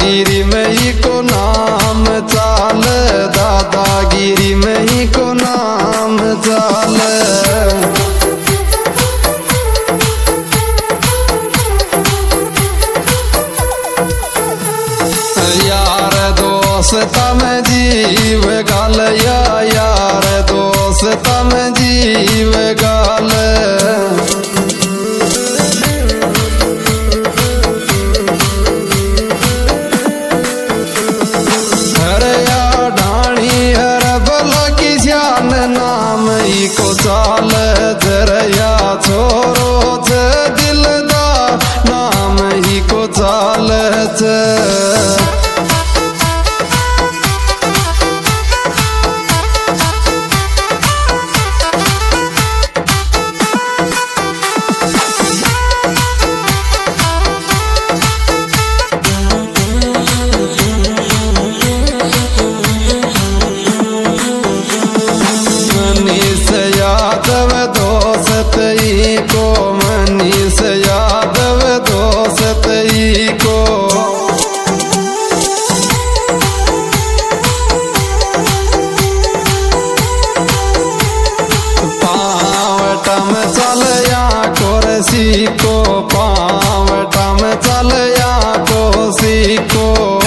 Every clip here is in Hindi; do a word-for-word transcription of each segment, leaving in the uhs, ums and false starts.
दादागिरी में ही को नाम चाल, दादागिरी में ही को नाम चाल। यार दोस्त में जीव गाल, या यार दोस्त में जीव गाल। हर या ढाणी हर भला की जान नाम ही को चाल, जरया छोरो छ दिलदार नाम ही को चाल छ। मनीष यादव दोस्त ही को, मनीष यादव दोस्त ही को। पावटा में चल या कोरसी को, पावटा में चल या कोसी को।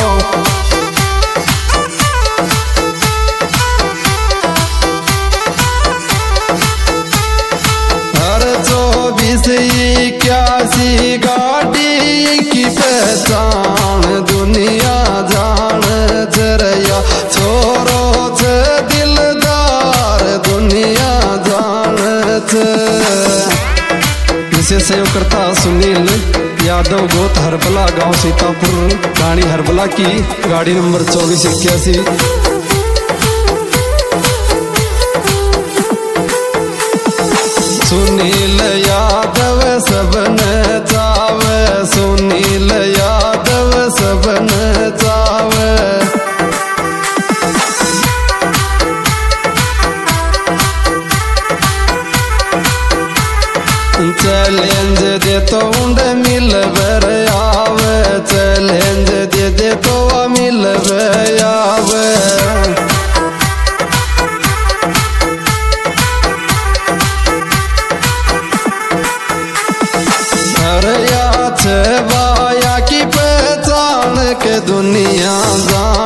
इक्यासी गाड़ी की पहचान दुनिया जान, जरया छोरो छ दिलदार दुनिया जान छ। विशेष सहयोगकर्ता सुनील यादव गोत हरबला, गांव सीतापुर, ढाणी हरबला की, गाड़ी नंबर चौबीस इक्यासी। सुनील यादव सबन चावे, सुनील यादव सबन चावे। चैलेंज दे तो उंड मिल बर आवे, चैलेंज दे दे तो मिल बर आवे। बाया की पहचान के दुनिया जान।